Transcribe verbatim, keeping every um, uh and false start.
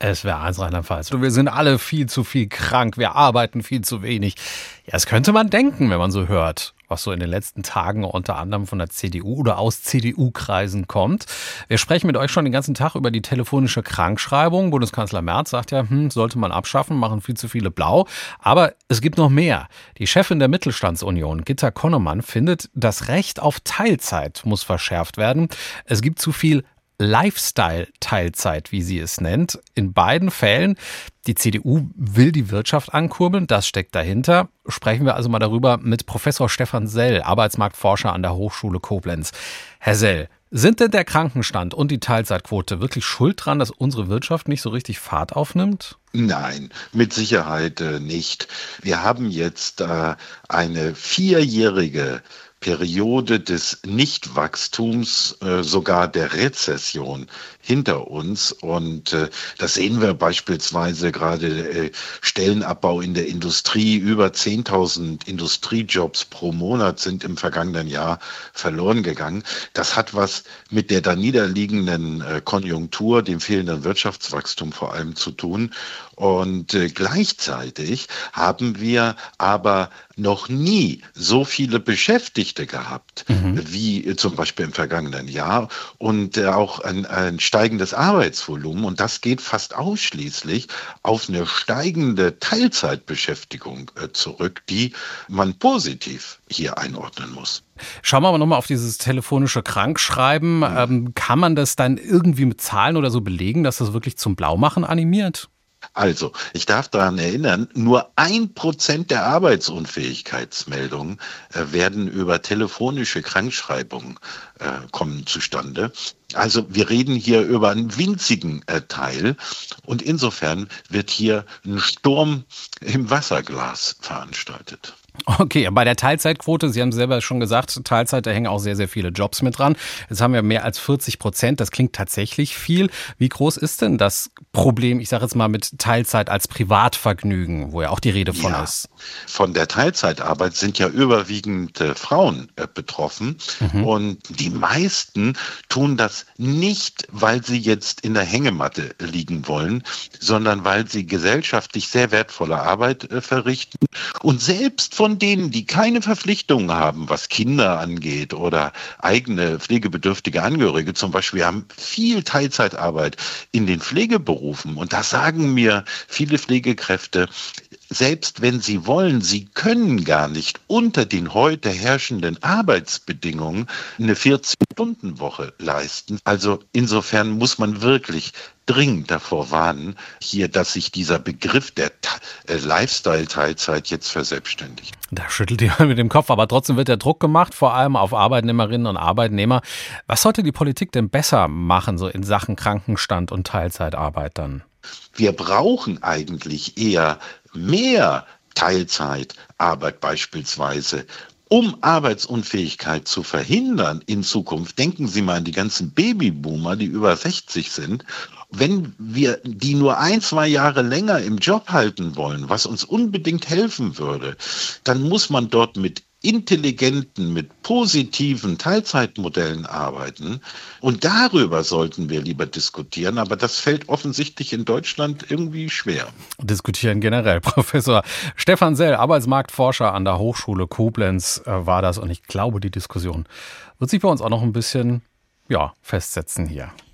Es wäre eins Rheinland-Pfalz. Wir sind alle viel zu viel krank, wir arbeiten viel zu wenig. Ja, das könnte man denken, wenn man so hört, was so in den letzten Tagen unter anderem von der C D U oder aus C D U-Kreisen kommt. Wir sprechen mit euch schon den ganzen Tag über die telefonische Krankschreibung. Bundeskanzler Merz sagt ja, hm, sollte man abschaffen, machen viel zu viele blau. Aber es gibt noch mehr. Die Chefin der Mittelstandsunion, Gitta Connemann, findet, das Recht auf Teilzeit muss verschärft werden. Es gibt zu viel Lifestyle-Teilzeit, wie sie es nennt. In beiden Fällen, die C D U will die Wirtschaft ankurbeln, das steckt dahinter. Sprechen wir also mal darüber mit Professor Stefan Sell, Arbeitsmarktforscher an der Hochschule Koblenz. Herr Sell, sind denn der Krankenstand und die Teilzeitquote wirklich schuld dran, dass unsere Wirtschaft nicht so richtig Fahrt aufnimmt? Nein, mit Sicherheit äh, nicht. Wir haben jetzt äh, eine vierjährige Periode des Nichtwachstums, äh, sogar der Rezession hinter uns. Und äh, das sehen wir beispielsweise gerade äh, Stellenabbau in der Industrie. Über zehntausend Industriejobs pro Monat sind im vergangenen Jahr verloren gegangen. Das hat was mit der da niederliegenden äh, Konjunktur, dem fehlenden Wirtschaftswachstum vor allem zu tun. Und äh, gleichzeitig haben wir aber noch nie so viele Beschäftigte gehabt, mhm. wie äh, zum Beispiel im vergangenen Jahr und äh, auch ein, ein steigendes Arbeitsvolumen. Und das geht fast ausschließlich auf eine steigende Teilzeitbeschäftigung äh, zurück, die man positiv hier einordnen muss. Schauen wir aber nochmal auf dieses telefonische Krankschreiben. Mhm. Ähm, kann man das dann irgendwie mit Zahlen oder so belegen, dass das wirklich zum Blaumachen animiert? Also, ich darf daran erinnern, nur ein Prozent der Arbeitsunfähigkeitsmeldungen äh, werden über telefonische Krankschreibungen äh, kommen zustande. Also wir reden hier über einen winzigen äh, Teil und insofern wird hier ein Sturm im Wasserglas veranstaltet. Okay, bei der Teilzeitquote, Sie haben selber schon gesagt, Teilzeit, da hängen auch sehr, sehr viele Jobs mit dran. Jetzt haben wir mehr als vierzig Prozent, das klingt tatsächlich viel. Wie groß ist denn das Problem, ich sage jetzt mal mit Teilzeit als Privatvergnügen, wo ja auch die Rede von ja, ist? Von der Teilzeitarbeit sind ja überwiegend äh, Frauen äh, betroffen mhm. und die meisten tun das nicht, weil sie jetzt in der Hängematte liegen wollen, sondern weil sie gesellschaftlich sehr wertvolle Arbeit äh, verrichten und selbst von denen, die keine Verpflichtungen haben, was Kinder angeht oder eigene pflegebedürftige Angehörige zum Beispiel, haben viel Teilzeitarbeit in den Pflegeberufen. Und da sagen mir viele Pflegekräfte, selbst wenn sie wollen, sie können gar nicht unter den heute herrschenden Arbeitsbedingungen eine vierzehn-Stunden-Woche leisten. Also insofern muss man wirklich dringend davor warnen, hier, dass sich dieser Begriff der äh, Lifestyle-Teilzeit jetzt verselbstständigt. Da schüttelt jemand mit dem Kopf, aber trotzdem wird der Druck gemacht, vor allem auf Arbeitnehmerinnen und Arbeitnehmer. Was sollte die Politik denn besser machen, so in Sachen Krankenstand und Teilzeitarbeit dann? Wir brauchen eigentlich eher mehr Teilzeitarbeit beispielsweise. Um Arbeitsunfähigkeit zu verhindern in Zukunft, denken Sie mal an die ganzen Babyboomer, die über sechzig sind. Wenn wir die nur ein, zwei Jahre länger im Job halten wollen, was uns unbedingt helfen würde, dann muss man dort mit intelligenten, mit positiven Teilzeitmodellen arbeiten. Und darüber sollten wir lieber diskutieren. Aber das fällt offensichtlich in Deutschland irgendwie schwer. Diskutieren generell. Professor Stefan Sell, Arbeitsmarktforscher an der Hochschule Koblenz, äh, war das. Und ich glaube, die Diskussion wird sich bei uns auch noch ein bisschen ja, festsetzen hier.